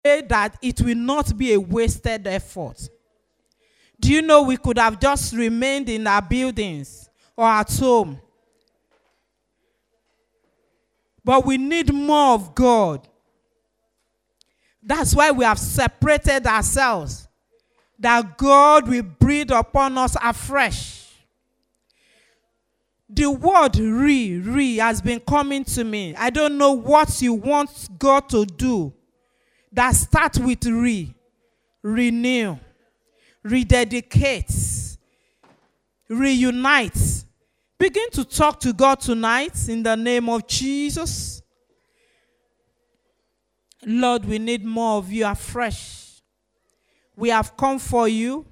that it will not be a wasted effort. Do you know we could have just remained in our buildings or at home? But we need more of God. That's why we have separated ourselves, that God will breathe upon us afresh. The word re has been coming to me. I don't know what you want God to do that starts with renew, rededicate, reunite. Begin to talk to God tonight in the name of Jesus. Lord, we need more of you afresh. We have come for you.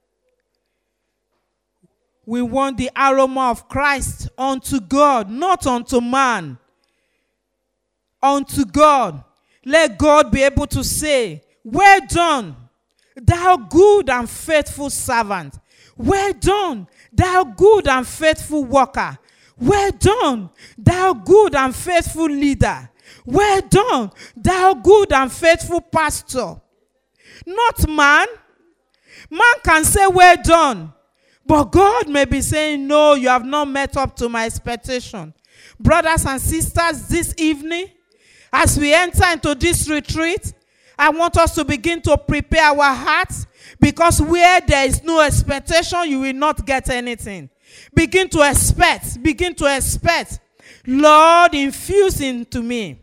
We want the aroma of Christ unto God, not unto man. Unto God. Let God be able to say, well done, thou good and faithful servant. Well done, thou good and faithful worker. Well done, thou good and faithful leader. Well done, thou good and faithful pastor. Not man. Man can say, well done. But God may be saying, no, you have not met up to my expectation. Brothers and sisters, this evening, as we enter into this retreat, I want us to begin to prepare our hearts, because where there is no expectation, you will not get anything. Begin to expect. Begin to expect. Lord, infuse into me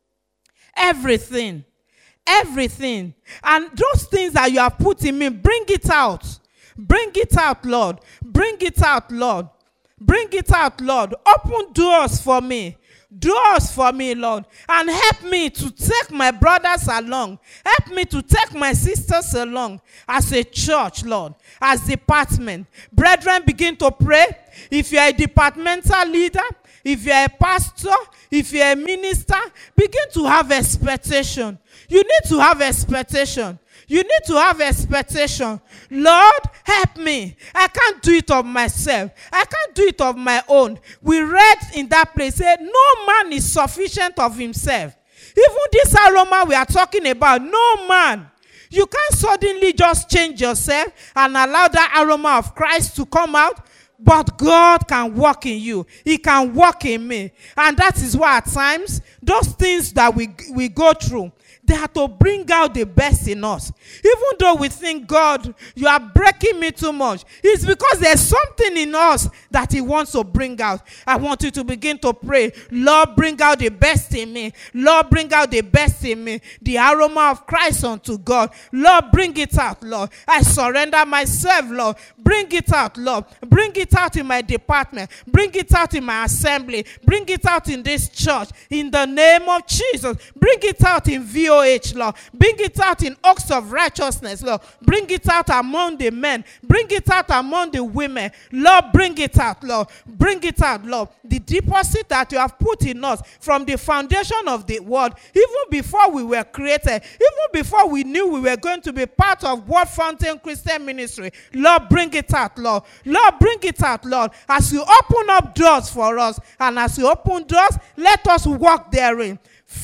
everything. Everything. And those things that you have put in me, bring it out. Bring it out, Lord. Bring it out, Lord. Bring it out, Lord. Open doors for me. Doors for me, Lord. And help me to take my brothers along. Help me to take my sisters along as a church, Lord. As department. Brethren, begin to pray. If you are a departmental leader, if you are a pastor, if you are a minister, begin to have expectation. You need to have expectation. You need to have expectation. Lord, help me. I can't do it of myself. I can't do it of my own. We read in that place, no man is sufficient of himself. Even this aroma we are talking about, no man. You can't suddenly just change yourself and allow that aroma of Christ to come out. But God can work in you. He can work in me. And that is why at times, those things that we go through, they have to bring out the best in us. Even though we think, God, you are breaking me too much, it's because there's something in us that he wants to bring out. I want you to begin to pray. Lord, bring out the best in me. Lord, bring out the best in me. The aroma of Christ unto God. Lord, bring it out, Lord. I surrender myself, Lord. Bring it out, Lord. Bring it out in my department. Bring it out in my assembly. Bring it out in this church. In the name of Jesus. Bring it out in VOH, Lord. Bring it out in Oaks of Righteousness, Lord. Bring it out among the men. Bring it out among the women. Lord, bring it out, Lord. Bring it out, Lord. The deposit that you have put in us from the foundation of the world, even before we were created, even before we knew we were going to be part of Word Fountain Christian Ministry, Lord, bring it out, Lord. Lord, bring it out, Lord. As you open up doors for us, and as you open doors, let us walk therein.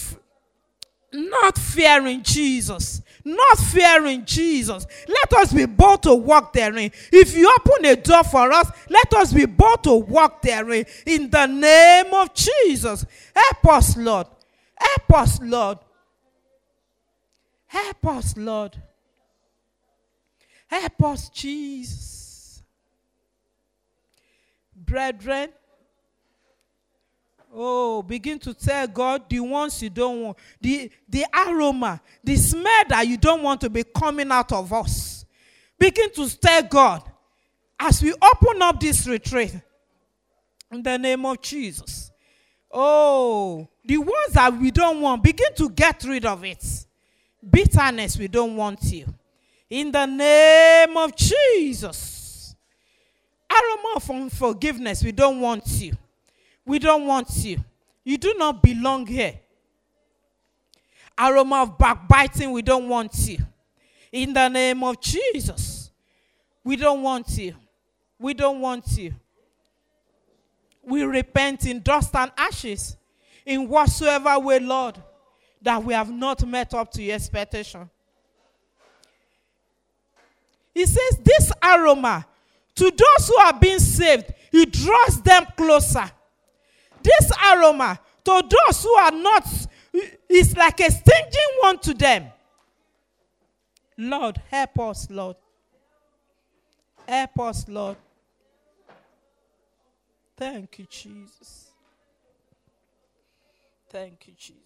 Not fearing Jesus. Not fearing Jesus. Let us be bold to walk therein. If you open a door for us, let us be bold to walk therein. In the name of Jesus. Help us, Lord. Help us, Lord. Help us, Lord. Help us, Jesus. Brethren, oh, begin to tell God the ones you don't want. The aroma, the smell that you don't want to be coming out of us. Begin to tell God as we open up this retreat. In the name of Jesus. Oh, the ones that we don't want, begin to get rid of it. Bitterness, we don't want you. In the name of Jesus. Aroma of unforgiveness, we don't want you. We don't want you. You do not belong here. Aroma of backbiting, we don't want you. In the name of Jesus. We don't want you. We don't want you. We repent in dust and ashes. In whatsoever way, Lord. that we have not met up to your expectation. He says this aroma, to those who are being saved, it draws them closer. This aroma, to those who are not, is like a stinging one to them. Lord, help us, Lord. Help us, Lord. Thank you, Jesus. Thank you, Jesus.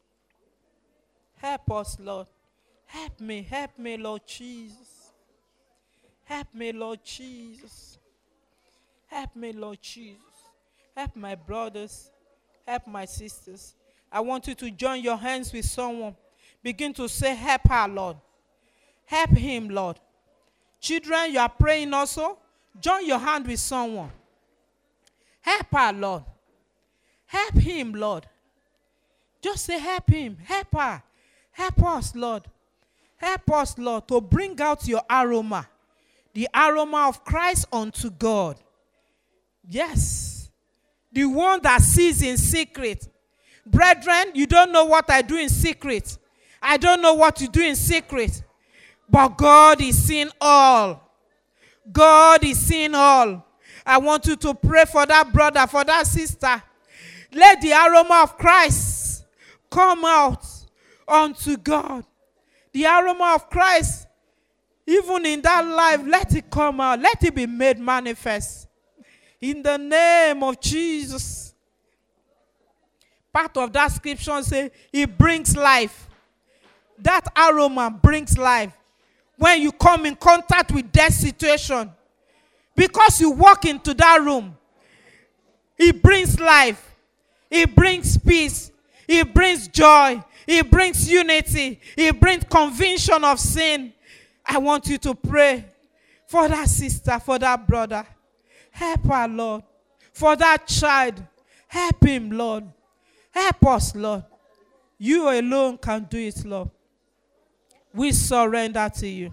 Help us, Lord. Help me, Lord Jesus. Help me, Lord Jesus. Help me, Lord Jesus. Help my brothers. Help my sisters. I want you to join your hands with someone. Begin to say, help her, Lord. Help him, Lord. Children, you are praying also. Join your hand with someone. Help her, Lord. Help him, Lord. Just say, help him. Help her. Help us, Lord. Help us, Lord, to bring out your aroma. The aroma of Christ unto God. Yes. The one that sees in secret. Brethren, you don't know what I do in secret. I don't know what you do in secret. But God is seeing all. God is seeing all. I want you to pray for that brother, for that sister. Let the aroma of Christ come out unto God. The aroma of Christ, even in that life, let it come out. Let it be made manifest. In the name of Jesus. Part of that scripture says, it brings life. That aroma brings life. When you come in contact with that situation, because you walk into that room, it brings life. It brings peace. It brings joy. It brings unity. It brings conviction of sin. I want you to pray for that sister, for that brother. Help her, Lord. For that child, help him, Lord. Help us, Lord. You alone can do it, Lord. We surrender to you.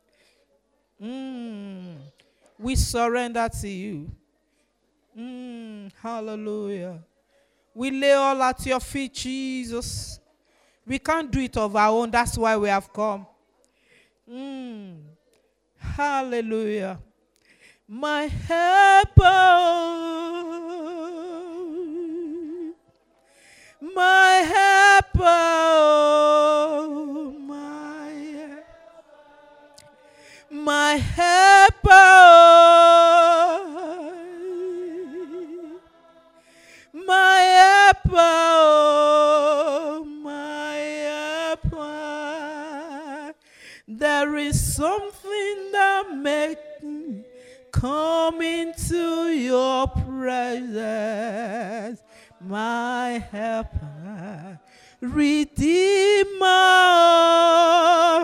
We surrender to you. Hallelujah. We lay all at your feet, Jesus. We can't do it of our own. That's why we have come. Hallelujah. My helper, my helper, my helper, my helper, my helper. There is something that makes me come into your presence, my helper, Redeemer,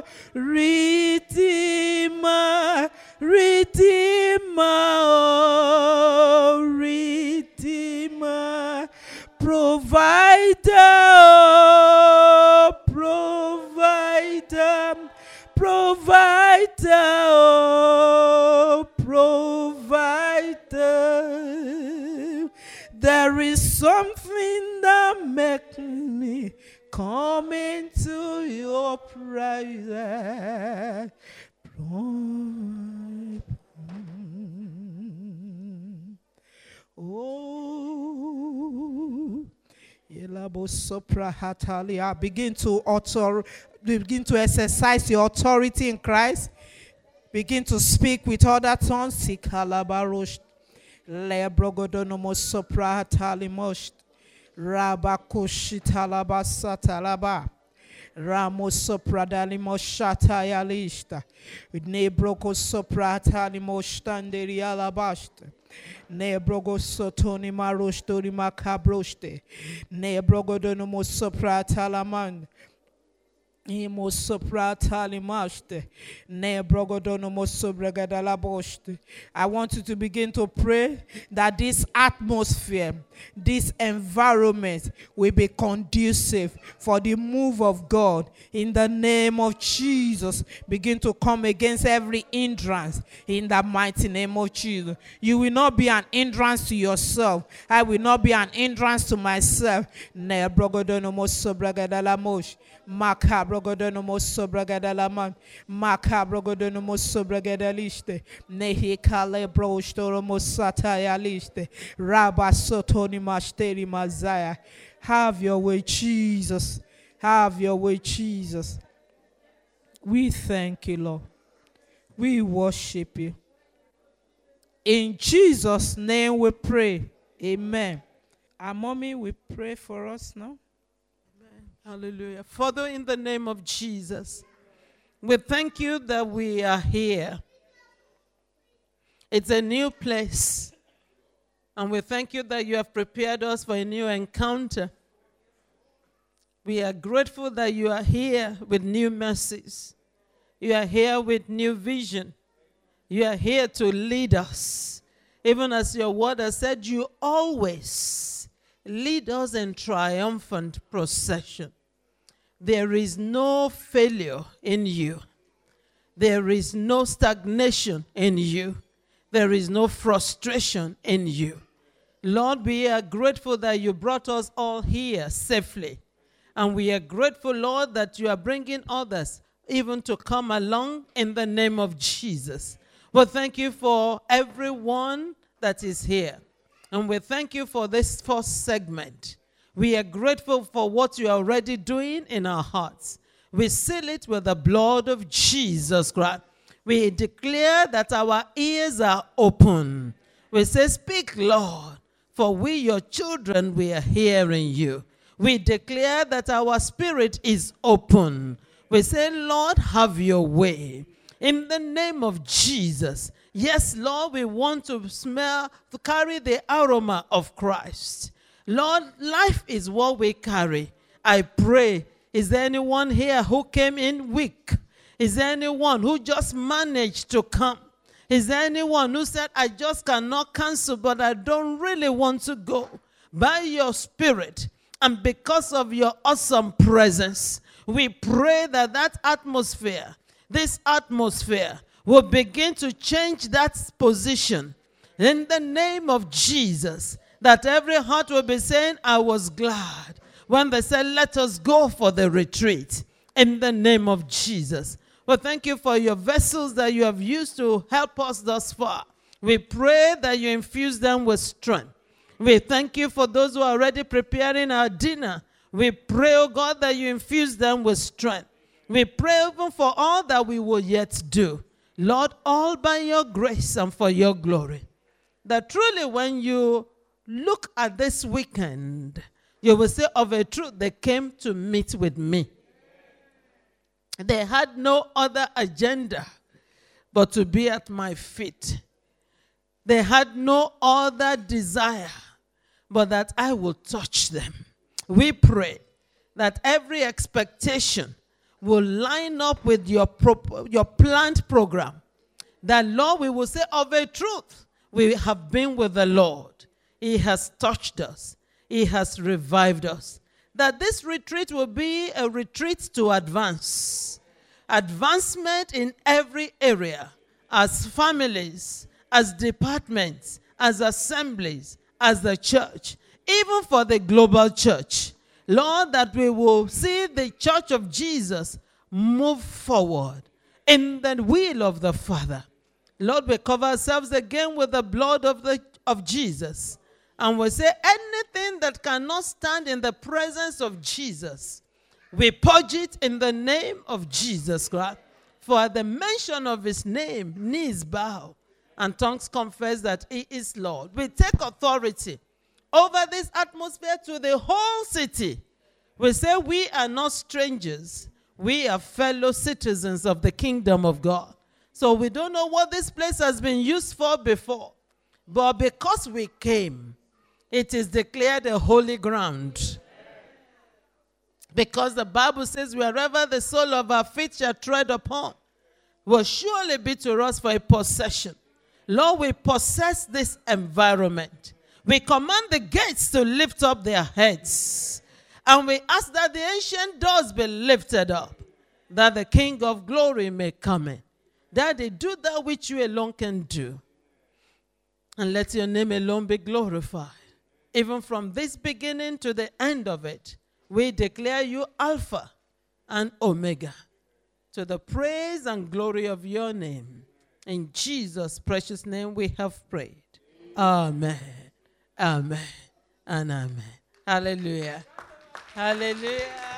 Redeemer, Redeemer, oh, Redeemer, Provider, oh, Provider, Provider, oh, Provider. There is something that makes me come into your presence. Oh, begin to exercise your authority in Christ. Begin to speak with other tongues. Lebrogodonomo sopra talimost rabakoshitalabasatalaba ramos sopra dalimoshata lista nebroko sopra talimostanderialabast nebrogo sotoni marostori macabroste nebrogodonomo sopra talaman Imo soprata limashte. Ne brogodono mosobregadala boshte. I want you to begin to pray that this atmosphere, this environment will be conducive for the move of God. In the name of Jesus, begin to come against every hindrance in the mighty name of Jesus. You will not be an hindrance to yourself. I will not be an hindrance to myself. Ne brogodono mosobregadala mosh. Macabrogodono mosobregadalaman. Macabrogodono mosobregadaliste. Nehikale brostoro mosatayaliste. Rabasotoni mashteri mazaya. Have your way, Jesus. Have your way, Jesus. We thank you, Lord. We worship you. In Jesus' name we pray. Amen. Our mommy will pray for us now. Hallelujah. Father, in the name of Jesus, we thank you that we are here. It's a new place. And we thank you that you have prepared us for a new encounter. We are grateful that you are here with new mercies. You are here with new vision. You are here to lead us. Even as your word has said, you always lead us in triumphant procession. There is no failure in you. There is no stagnation in you. There is no frustration in you. Lord, we are grateful that you brought us all here safely. And we are grateful, Lord, that you are bringing others even to come along in the name of Jesus. Well, thank you for everyone that is here. And we thank you for this first segment. We are grateful for what you are already doing in our hearts. We seal it with the blood of Jesus Christ. We declare that our ears are open. We say, speak, Lord, for we, your children, we are hearing you. We declare that our spirit is open. We say, Lord, have your way. In the name of Jesus. Yes, Lord, we want to carry the aroma of Christ. Lord, life is what we carry. I pray, is there anyone here who came in weak? Is there anyone who just managed to come? Is there anyone who said, I just cannot cancel, but I don't really want to go? By your spirit and because of your awesome presence, we pray that that atmosphere, this atmosphere, will begin to change that position. In the name of Jesus, that every heart will be saying, I was glad when they said, let us go for the retreat. In the name of Jesus. Well, thank you for your vessels that you have used to help us thus far. We pray that you infuse them with strength. We thank you for those who are already preparing our dinner. We pray, oh God, that you infuse them with strength. We pray even for all that we will yet do. Lord, all by your grace and for your glory. That truly when you look at this weekend, you will say, of a truth, they came to meet with me. They had no other agenda but to be at my feet. They had no other desire but that I will touch them. We pray that every expectation will line up with your planned program. That, Lord, we will say, of a truth, we have been with the Lord. He has touched us. He has revived us. That this retreat will be a retreat to advance. Advancement in every area, as families, as departments, as assemblies, as the church, even for the global church. Lord, that we will see the church of Jesus move forward in the will of the Father. Lord, we cover ourselves again with the blood of Jesus. And we say anything that cannot stand in the presence of Jesus, we purge it in the name of Jesus Christ. For at the mention of his name, knees bow and tongues confess that he is Lord. We take authority over this atmosphere to the whole city. We say we are not strangers. We are fellow citizens of the kingdom of God. So we don't know what this place has been used for before. But because we came, it is declared a holy ground. Because the Bible says, wherever the sole of our feet shall tread upon, will surely be to us for a possession. Lord, we possess this environment. We command the gates to lift up their heads. And we ask that the ancient doors be lifted up, that the King of glory may come in. That they do that which you alone can do. And let your name alone be glorified. Even from this beginning to the end of it, we declare you Alpha and Omega, to the praise and glory of your name. In Jesus' precious name we have prayed. Amen. Amen. And amen. Hallelujah. Hallelujah.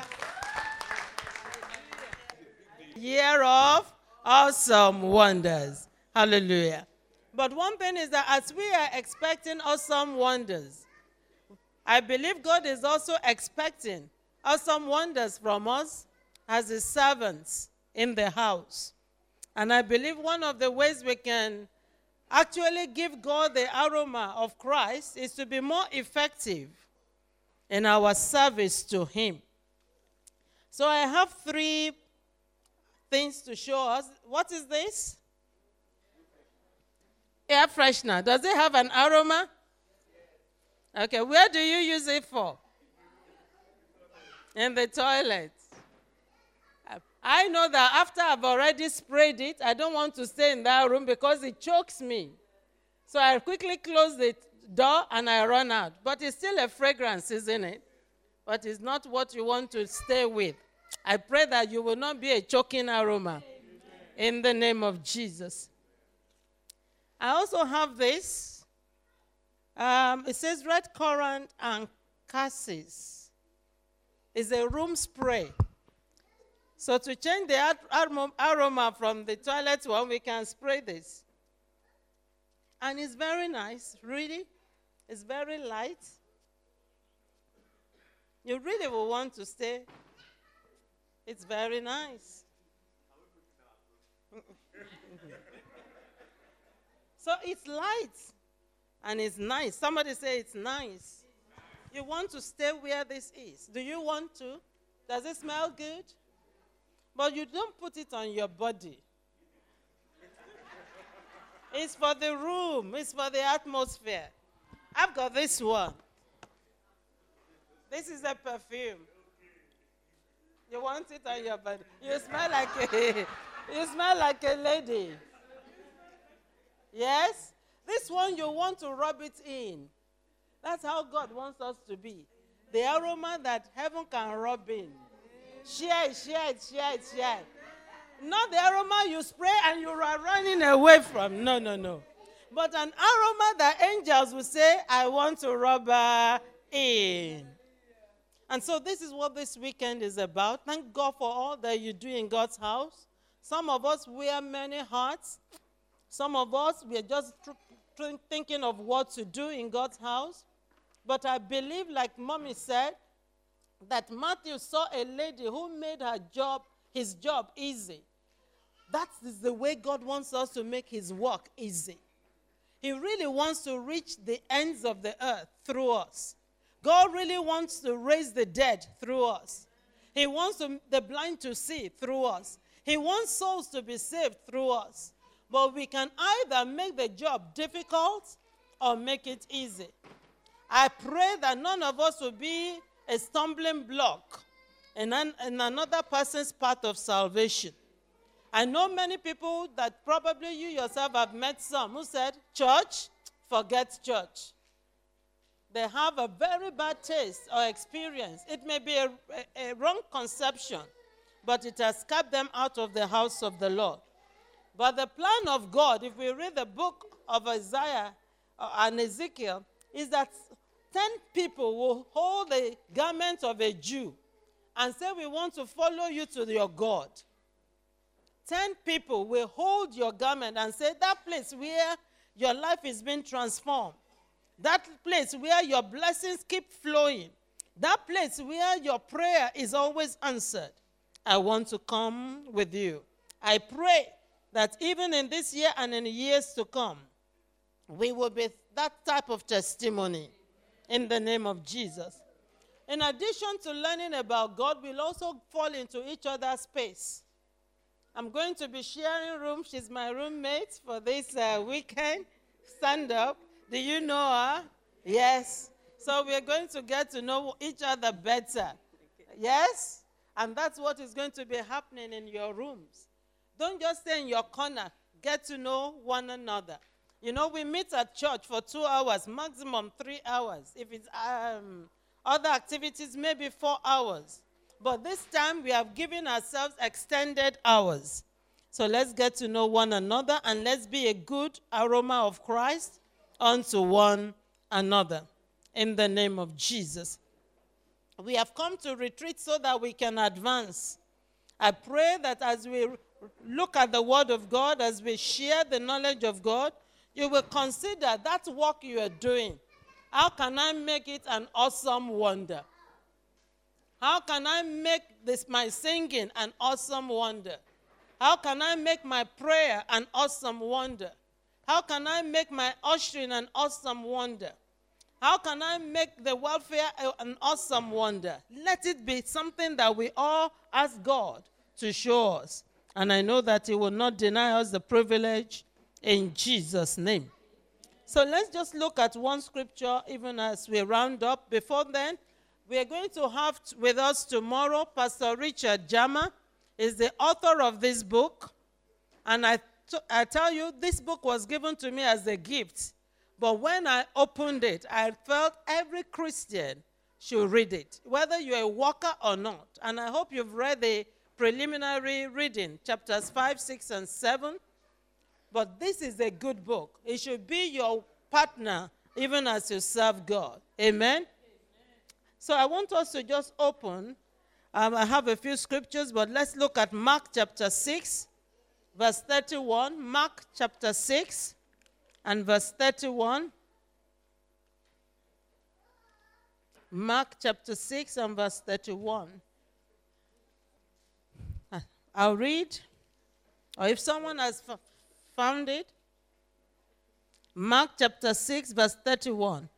Year of awesome wonders. Hallelujah. But one thing is that as we are expecting awesome wonders, I believe God is also expecting awesome wonders from us as his servants in the house. And I believe one of the ways we can actually give God the aroma of Christ is to be more effective in our service to him. So I have 3 things to show us. What is this? Air freshener. Does it have an aroma? Okay, where do you use it for? In the toilet. I know that after I've already sprayed it, I don't want to stay in that room because it chokes me. So I quickly close the door and I run out. But it's still a fragrance, isn't it? But it's not what you want to stay with. I pray that you will not be a choking aroma. In the name of Jesus. I also have this. It says red currant and cassis. It's a room spray. So to change the aroma from the toilet one, we can spray this. And it's very nice, really. It's very light. You really will want to stay. It's very nice. So it's light and it's nice. Somebody say it's nice. You want to stay where this is. Do you want to? Does it smell good? But you don't put it on your body. It's for the room. It's for the atmosphere. I've got this one. This is a perfume. You want it on your body. You smell like a lady. Yes? This one you want to rub it in. That's how God wants us to be. The aroma that heaven can rub in. Share it. Not the aroma you spray and you are running away from. No. But an aroma that angels will say, I want to rub in. And so this is what this weekend is about. Thank God for all that you do in God's house. Some of us wear many hats. Some of us, we are just thinking of what to do in God's house. But I believe, like Mommy said, that Matthew saw a lady who made his job easy. That is the way God wants us to make his work easy. He really wants to reach the ends of the earth through us. God really wants to raise the dead through us. He wants the blind to see through us. He wants souls to be saved through us. But we can either make the job difficult or make it easy. I pray that none of us will be a stumbling block in another person's path of salvation. I know many people that probably you yourself have met some who said, church, forget church. They have a very bad taste or experience. It may be a wrong conception, but it has kept them out of the house of the Lord. But the plan of God, if we read the book of Isaiah and Ezekiel, is that 10 people will hold the garment of a Jew and say, we want to follow you to your God. 10 people will hold your garment and say, that place where your life is being transformed, that place where your blessings keep flowing, that place where your prayer is always answered, I want to come with you. I pray that even in this year and in the years to come, we will be that type of testimony in the name of Jesus. In addition to learning about God, we'll also fall into each other's space. I'm going to be sharing room. She's my roommate for this weekend. Stand up. Do you know her? Yes. So we're going to get to know each other better. Yes? And that's what is going to be happening in your rooms. Don't just stay in your corner. Get to know one another. You know, we meet at church for 2 hours, maximum 3 hours. If it's other activities, maybe 4 hours. But this time, we have given ourselves extended hours. So let's get to know one another, and let's be a good aroma of Christ unto one another. In the name of Jesus. We have come to retreat so that we can advance. I pray that as we look at the Word of God, as we share the knowledge of God, you will consider that work you are doing. How can I make it an awesome wonder? How can I make this my singing an awesome wonder? How can I make my prayer an awesome wonder? How can I make my ushering an awesome wonder? How can I make the welfare an awesome wonder? Let it be something that we all ask God to show us. And I know that He will not deny us the privilege in Jesus' name. So let's just look at one scripture even as we round up. Before then, we are going to have with us tomorrow Pastor Richard Jama. Is the author of this book. And I tell you, this book was given to me as a gift. But when I opened it, I felt every Christian should read it, whether you're a worker or not. And I hope you've read the preliminary reading, chapters 5, 6, and 7. But this is a good book. It should be your partner even as you serve God. Amen? So I want us to just open. I have a few scriptures, but let's look at Mark chapter 6, verse 31. Mark chapter 6 and verse 31. Mark chapter 6 and verse 31. I'll read, or if someone has found it, Mark chapter 6, verse 31.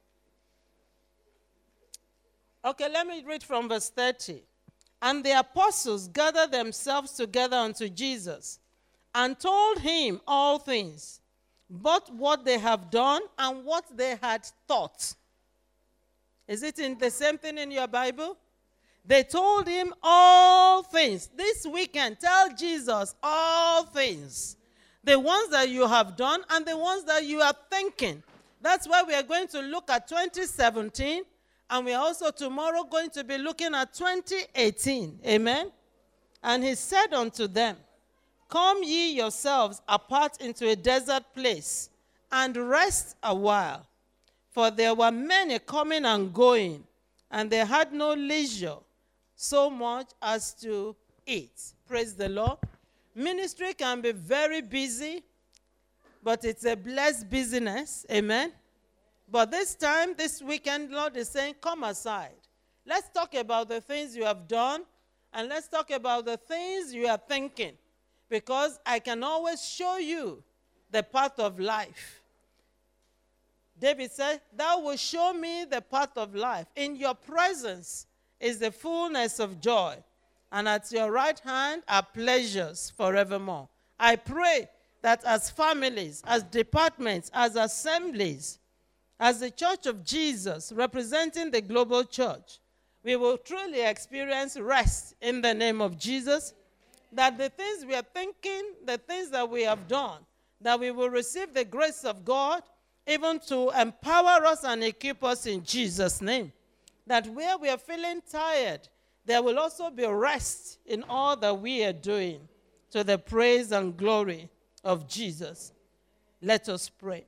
Okay, let me read from verse 30. And the apostles gathered themselves together unto Jesus and told him all things, both what they have done and what they had taught. Is it in the same thing in your Bible? They told him all things. This weekend, tell Jesus all things. The ones that you have done and the ones that you are thinking. That's why we are going to look at 2017. And we are also tomorrow going to be looking at 2018. Amen? And he said unto them, come ye yourselves apart into a desert place, and rest a while. For there were many coming and going, and they had no leisure so much as to eat. Praise the Lord. Ministry can be very busy, but it's a blessed business. Amen? But this time, this weekend, Lord is saying, come aside. Let's talk about the things you have done, and let's talk about the things you are thinking. Because I can always show you the path of life. David said, thou wilt show me the path of life. In your presence is the fullness of joy, and at your right hand are pleasures forevermore. I pray that as families, as departments, as assemblies, as the Church of Jesus, representing the global church, we will truly experience rest in the name of Jesus, that the things we are thinking, the things that we have done, that we will receive the grace of God, even to empower us and equip us in Jesus' name. That where we are feeling tired, there will also be rest in all that we are doing, to the praise and glory of Jesus. Let us pray.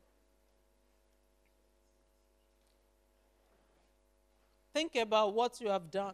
Think about what you have done.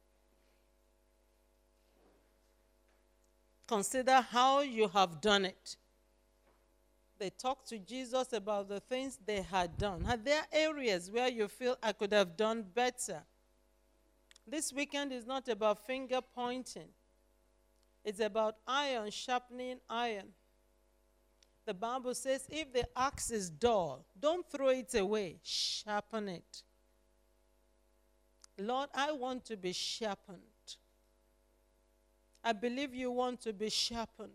Consider how you have done it. They talked to Jesus about the things they had done. Are there areas where you feel I could have done better? This weekend is not about finger pointing. It's about iron sharpening iron. The Bible says if the axe is dull, don't throw it away, sharpen it. Lord, I want to be sharpened. I believe you want to be sharpened.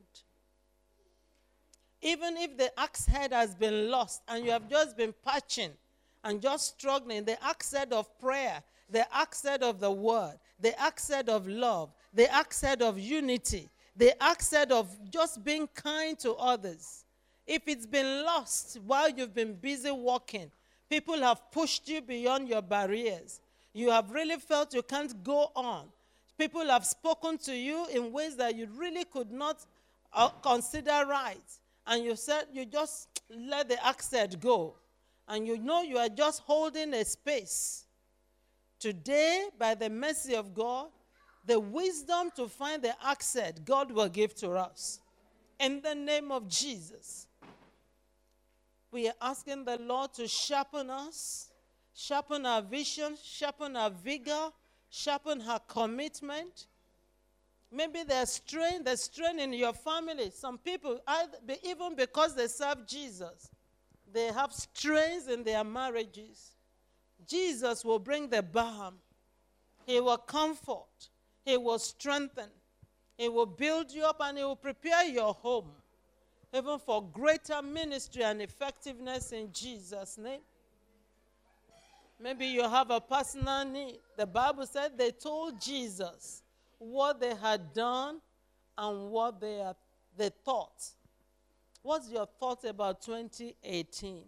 Even if the axe head has been lost and you have just been patching and just struggling, the axe head of prayer, the axe head of the word, the axe head of love, the axe head of unity, the axe head of just being kind to others. If it's been lost while you've been busy walking, people have pushed you beyond your barriers. You have really felt you can't go on. People have spoken to you in ways that you really could not consider right. And you said you just let the axe head go. And you know you are just holding a space. Today, by the mercy of God, the wisdom to find the axe head, God will give to us. In the name of Jesus. We are asking the Lord to sharpen us, sharpen our vision, sharpen our vigor, sharpen our commitment. Maybe there's strain in your family. Some people, even because they serve Jesus, they have strains in their marriages. Jesus will bring the balm. He will comfort. He will strengthen. He will build you up and he will prepare your home, even for greater ministry and effectiveness in Jesus' name. Maybe you have a personal need. The Bible said they told Jesus what they had done and what they thought. What's your thought about 2018?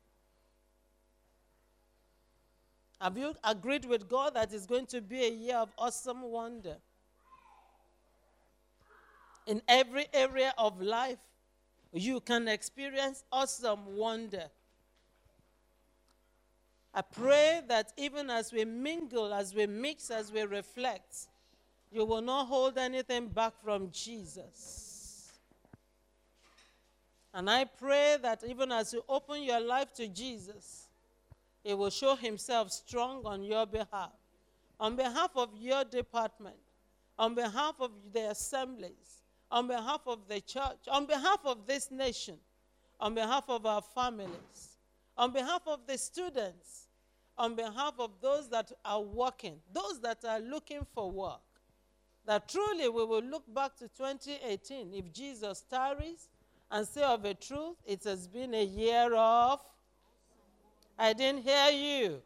Have you agreed with God that it's going to be a year of awesome wonder? In every area of life, you can experience awesome wonder. I pray that even as we mingle, as we mix, as we reflect, you will not hold anything back from Jesus. And I pray that even as you open your life to Jesus, he will show himself strong on your behalf, on behalf of your department, on behalf of the assemblies, on behalf of the church, on behalf of this nation, on behalf of our families, on behalf of the students, on behalf of those that are working, those that are looking for work, that truly we will look back to 2018 if Jesus tarries and say of a truth, it has been a year of, I didn't hear you,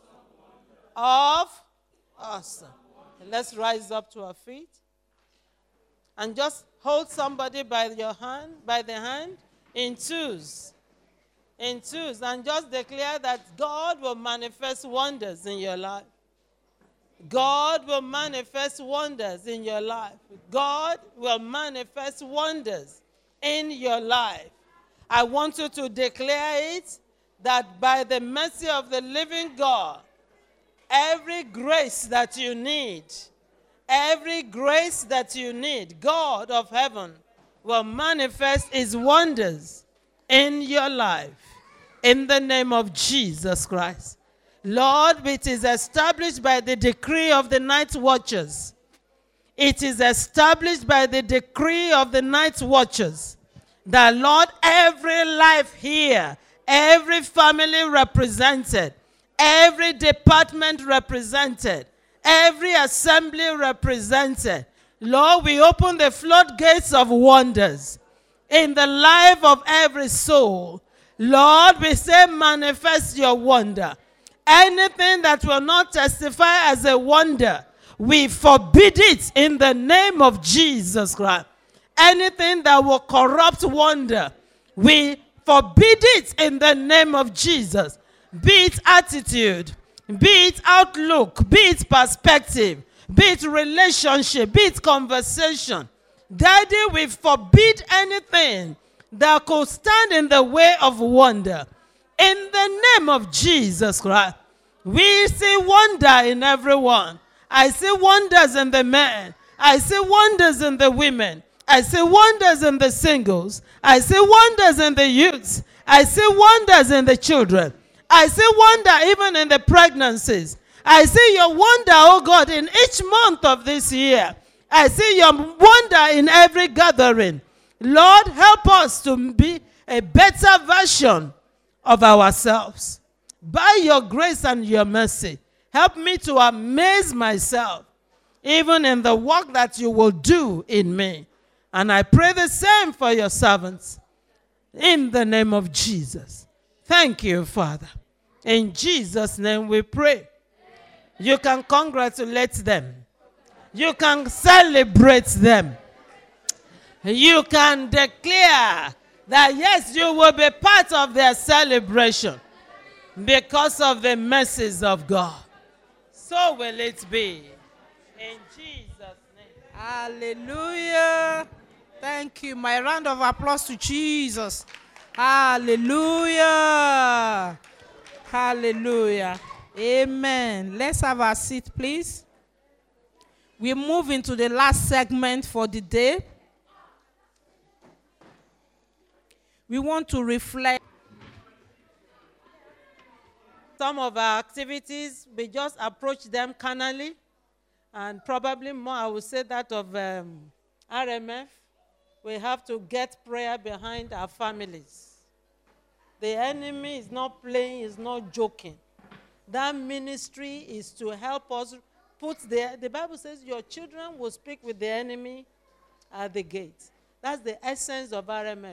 awesome. Let's rise up to our feet and just hold somebody by the hand in twos, and just declare that God will manifest wonders in your life. God will manifest wonders in your life. God will manifest wonders in your life. I want you to declare it, that by the mercy of the living God, every grace that you need, God of heaven will manifest his wonders in your life. In the name of Jesus Christ. Lord, it is established by the decree of the night watchers. It is established by the decree of the night watchers that, Lord, every life here, every family represented, every department represented, every assembly represented, Lord, we open the floodgates of wonders in the life of every soul. Lord, we say manifest your wonder. Anything that will not testify as a wonder, we forbid it in the name of Jesus Christ. Anything that will corrupt wonder, we forbid it in the name of Jesus. Be it attitude, be it outlook, be it perspective, be it relationship, be it conversation. Daddy, we forbid anything that could stand in the way of wonder. In the name of Jesus Christ, we see wonder in everyone. I see wonders in the men. I see wonders in the women. I see wonders in the singles. I see wonders in the youths. I see wonders in the children. I see wonder even in the pregnancies. I see your wonder, oh God, in each month of this year. I see your wonder in every gathering. Lord, help us to be a better version of ourselves. By your grace and your mercy, Help me to amaze myself, even in the work that you will do in me. And I pray the same for your servants. In the name of Jesus. Thank you, Father. In Jesus' name we pray. You can congratulate them. You can celebrate them. You can declare that yes, you will be part of their celebration because of the mercies of God. So will it be. In Jesus' name. Hallelujah. Thank you. My round of applause to Jesus. Hallelujah. Hallelujah. Amen. Let's have our seat, please. We move into the last segment for the day. We want to reflect. Some of our activities, we just approach them carnally. And probably more, I would say that of RMF. We have to get prayer behind our families. The enemy is not playing, is not joking. That ministry is to help us put the Bible says your children will speak with the enemy at the gate. That's the essence of RMF.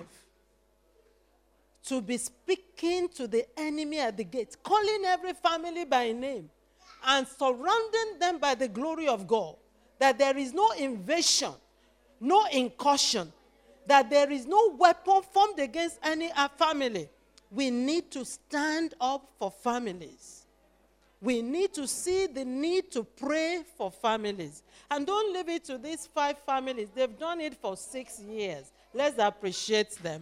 To be speaking to the enemy at the gate, calling every family by name, and surrounding them by the glory of God. That there is no invasion, no incursion, that there is no weapon formed against any family. We need to stand up for families. We need to see the need to pray for families. And don't leave it to these 5 families. They've done it for 6 years. Let's appreciate them.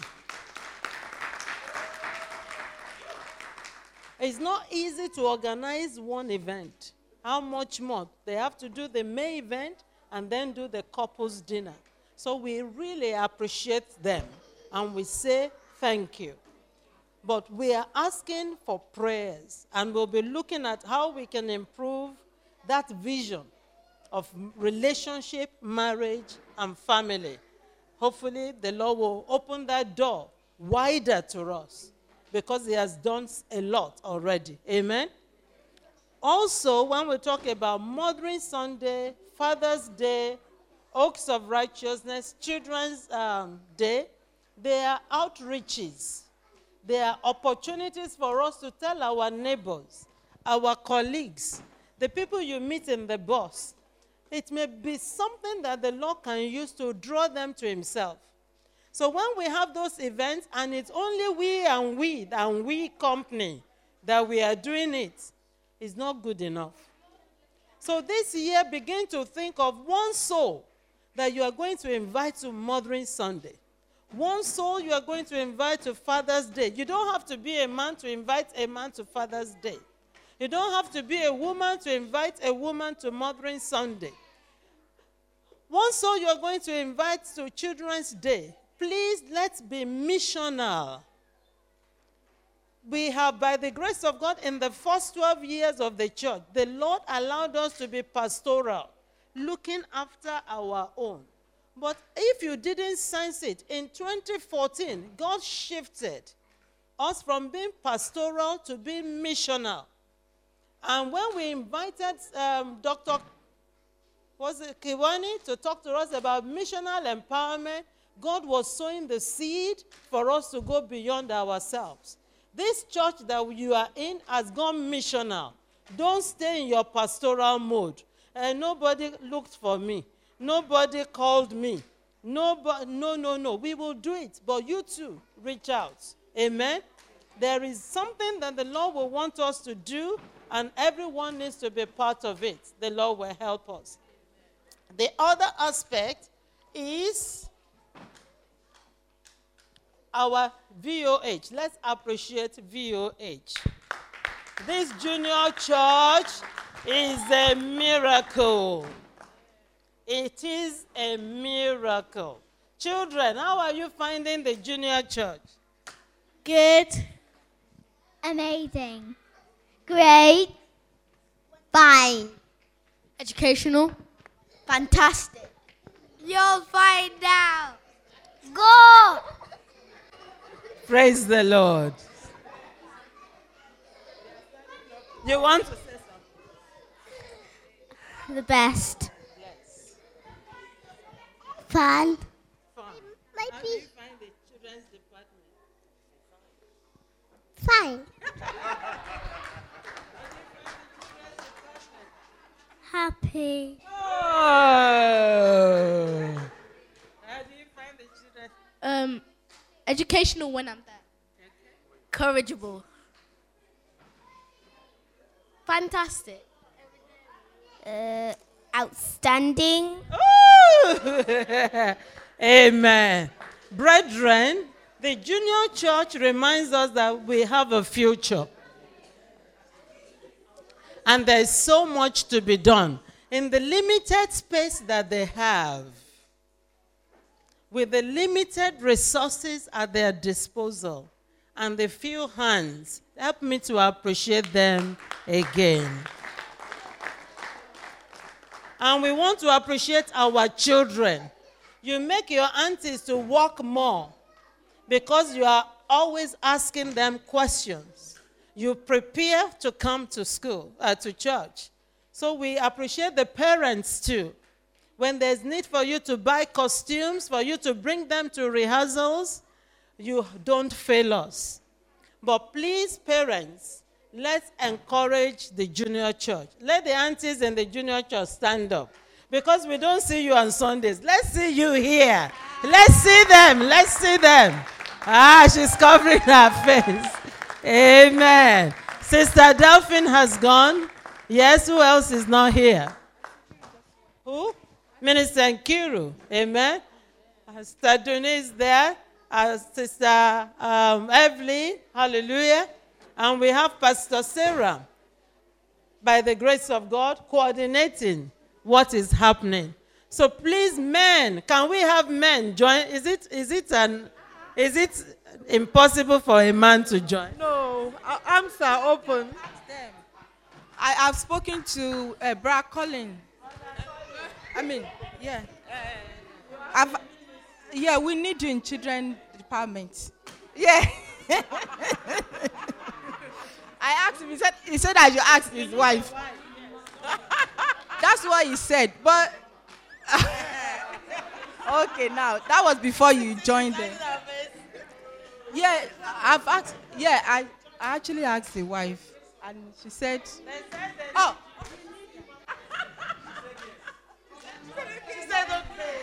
It's not easy to organize one event. How much more? They have to do the May event and then do the couples dinner. So we really appreciate them and we say thank you. But we are asking for prayers, and we'll be looking at how we can improve that vision of relationship, marriage, and family. Hopefully, the Lord will open that door wider to us because He has done a lot already. Amen? Also, when we talk about Mothering Sunday, Father's Day, Oaks of Righteousness, Children's Day, they are outreaches. There are opportunities for us to tell our neighbors, our colleagues, the people you meet in the bus. It may be something that the Lord can use to draw them to Himself. So when we have those events, and it's only we company that we are doing it, it's not good enough. So this year, begin to think of one soul that you are going to invite to Mothering Sunday. One soul you are going to invite to Father's Day. You don't have to be a man to invite a man to Father's Day. You don't have to be a woman to invite a woman to Mothering Sunday. One soul you are going to invite to Children's Day. Please, let's be missional. We have, by the grace of God, in the first 12 years of the church, the Lord allowed us to be pastoral, looking after our own. But if you didn't sense it, in 2014, God shifted us from being pastoral to being missional. And when we invited Dr. Kiwani to talk to us about missional empowerment, God was sowing the seed for us to go beyond ourselves. This church that you are in has gone missional. Don't stay in your pastoral mode. Nobody looked for me. Nobody called me. No. We will do it. But you too, reach out. Amen? There is something that the Lord will want us to do, and everyone needs to be part of it. The Lord will help us. The other aspect is our VOH. Let's appreciate VOH. This junior church is a miracle. It is a miracle. Children, how are you finding the junior church? Good. Amazing. Great. Fine. Educational. Fantastic. You'll find out. Go. Praise the Lord. You want to say something? The best. Fun. Fun. Might How do be you find the children's department? fine. Happy. Oh. How do you find the children? Educational when I'm there. Corrigible. Fantastic. Outstanding. Oh. Amen. Brethren, the junior church reminds us that we have a future. And there is so much to be done. In the limited space that they have, with the limited resources at their disposal, and the few hands, help me to appreciate them again. And we want to appreciate our children. You make your aunties to work more because you are always asking them questions. You prepare to come to school, to church. So we appreciate the parents too. When there's need for you to buy costumes, for you to bring them to rehearsals, you don't fail us. But please, parents, let's encourage the junior church. Let the aunties in the junior church stand up. Because we don't see you on Sundays. Let's see you here. Let's see them. Let's see them. Ah, she's covering her face. Amen. Sister Delphine has gone. Yes, who else is not here? Who? Minister Nkiru. Amen. Sister Dune is there. Sister Evelyn. Hallelujah. And we have Pastor Sarah, by the grace of God, coordinating what is happening. So please, men, can we have men join? Is it impossible for a man to join? No, our arms are open. I have spoken to Bra Colin. Yeah, we need you in children department. Yeah. I asked him, he said I should ask his wife. That's what he said. But okay, now that was before you joined them. Yeah, I actually asked the wife, and she said, "Oh." She said okay.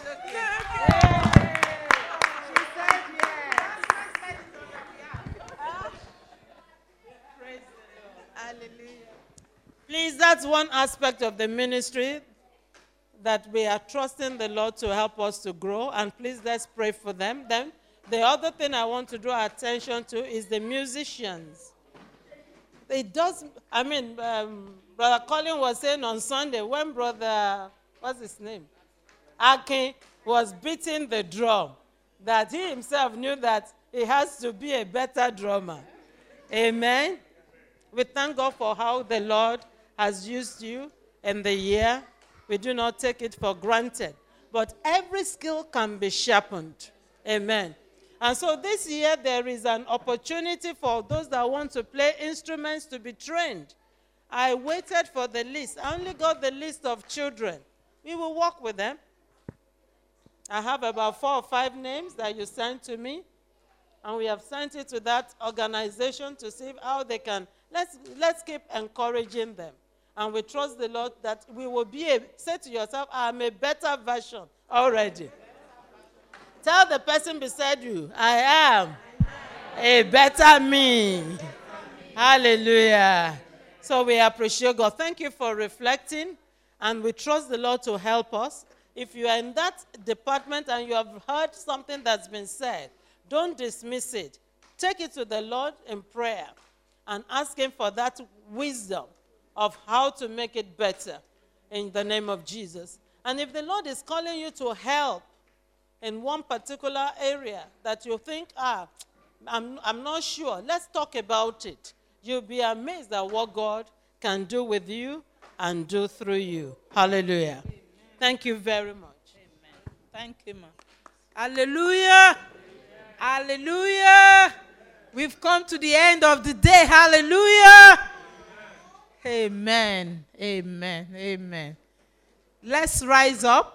Please, that's one aspect of the ministry that we are trusting the Lord to help us to grow. And please, let's pray for them. Then, the other thing I want to draw attention to is the musicians. Brother Colin was saying on Sunday when Brother, what's his name? Akin was beating the drum, that he himself knew that he has to be a better drummer. Amen. We thank God for how the Lord has used you in the year. We do not take it for granted. But every skill can be sharpened. Amen. And so this year there is an opportunity for those that want to play instruments to be trained. I waited for the list. I only got the list of children. We will work with them. I have about 4 or 5 names that you sent to me. And we have sent it to that organization to see how they can. Let's keep encouraging them. And we trust the Lord that we will be say to yourself, I'm a better version already. Tell the person beside you, I am a better me. Hallelujah. So we appreciate God. Thank you for reflecting. And we trust the Lord to help us. If you are in that department and you have heard something that's been said, don't dismiss it. Take it to the Lord in prayer and ask Him for that wisdom of how to make it better in the name of Jesus. And if the Lord is calling you to help in one particular area that you think, I'm not sure, let's talk about it. You'll be amazed at what God can do with you and do through you. Hallelujah. Amen. Thank you very much. Amen. Thank you, ma. Hallelujah. Hallelujah. We've come to the end of the day. Hallelujah. Amen. Amen. Amen. Let's rise up.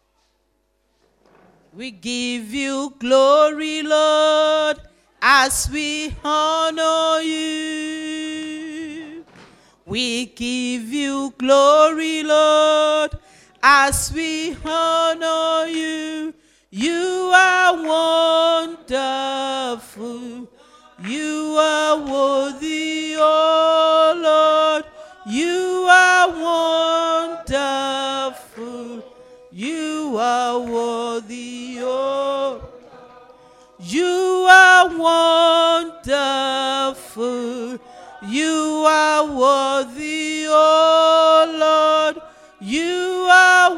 We give you glory, Lord, as we honor you. We give you glory, Lord, as we honor you. You are wonderful. You are worthy, oh Lord. You are wonderful. You are worthy, oh. You are wonderful. You are worthy, oh Lord. You are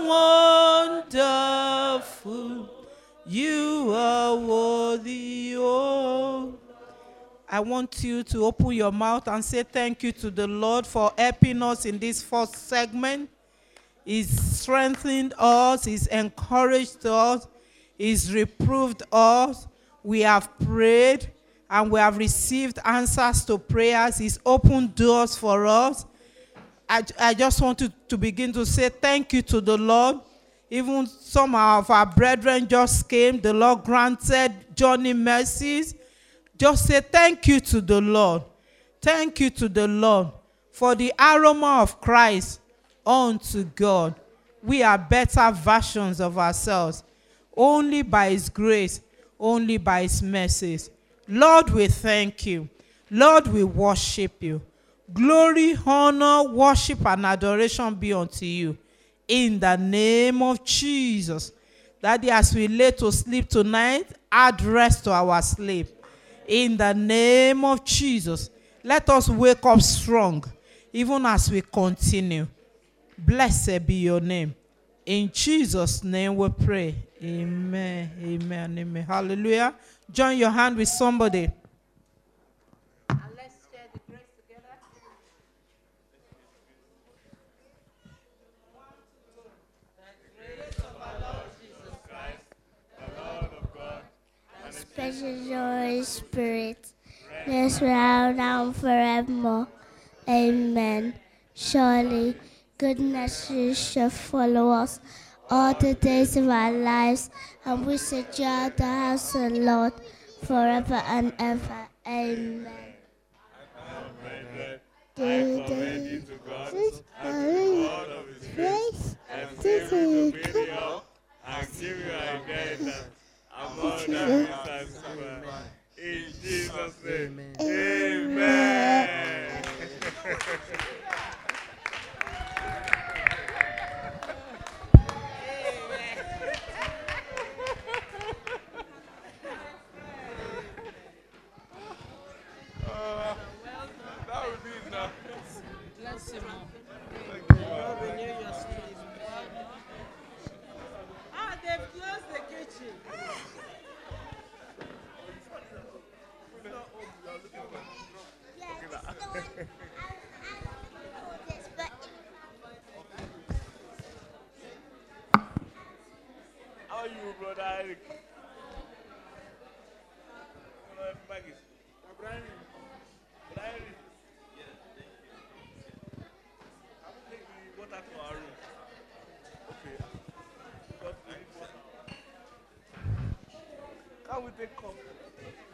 wonderful. You are worthy, oh. I want you to open your mouth and say thank you to the Lord for helping us in this first segment. He's strengthened us. He's encouraged us. He's reproved us. We have prayed and we have received answers to prayers. He's opened doors for us. I just want to begin to say thank you to the Lord. Even some of our brethren just came. The Lord granted journey mercies. Just say thank you to the Lord. Thank you to the Lord for the aroma of Christ unto God. We are better versions of ourselves. Only by His grace, only by His mercies. Lord, we thank you. Lord, we worship you. Glory, honor, worship, and adoration be unto you. In the name of Jesus. Daddy, as we lay to sleep tonight, add rest to our sleep. In the name of Jesus, let us wake up strong, even as we continue. Blessed be your name. In Jesus' name we pray. Amen. Amen. Amen. Hallelujah. Join your hand with somebody. And let's share the grace together. Special Holy Spirit, rest round and forevermore. Amen. Surely, goodness shall follow us all the days of our lives, and we shall dwell in the house of the Lord forever and ever. Amen. In Jesus' name. Amen. That would be enough. Bless you, Mom. Thank you. God renew your strength. They've closed the kitchen. How are you, brother Eric? Brother Maggie. Brother Eric. I will take the water to our room. Okay. But we need water. Can we take coffee?